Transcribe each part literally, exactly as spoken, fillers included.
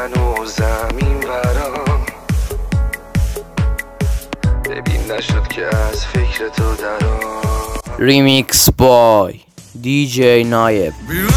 منو زمین برام، ببین نشد که از فکر تو درام. ریمیکس بای دی جی نایب.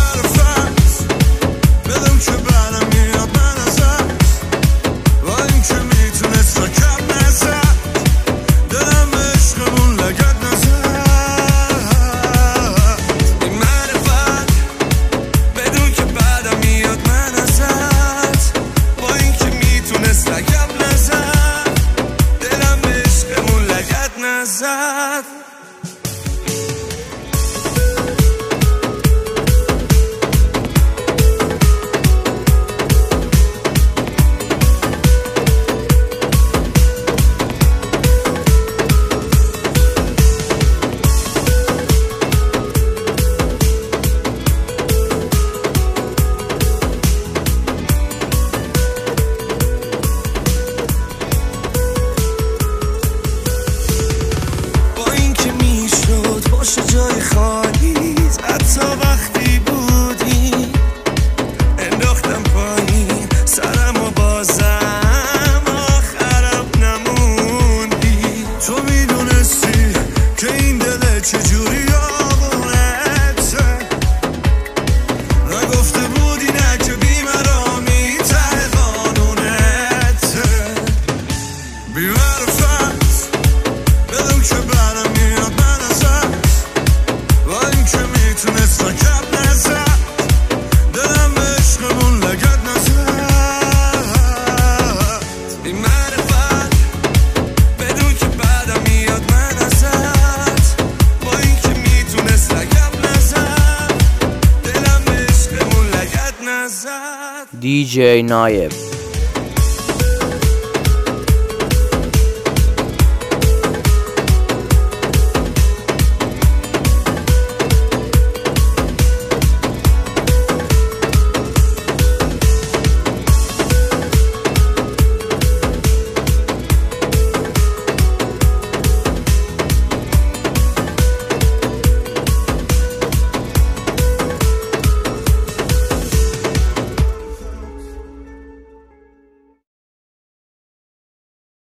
جای خالیت حتی وقتی بودی انداختم پایین سرم و بازم آخرم نموندی. تو میدونستی که این دل چجوری آغونته، نگفته بودی نه که بیمرامی ته قانونته. بیمرفت بدون که برم میاد من ازت، با این که میتونست را کپ نزد، دلم به عشقمون لگت نزد. این معرفت بدون که بعدم میاد من ازت، با این که میتونست را کپ نزد، دلم به عشقمون لگت نزد. دی جی نایب.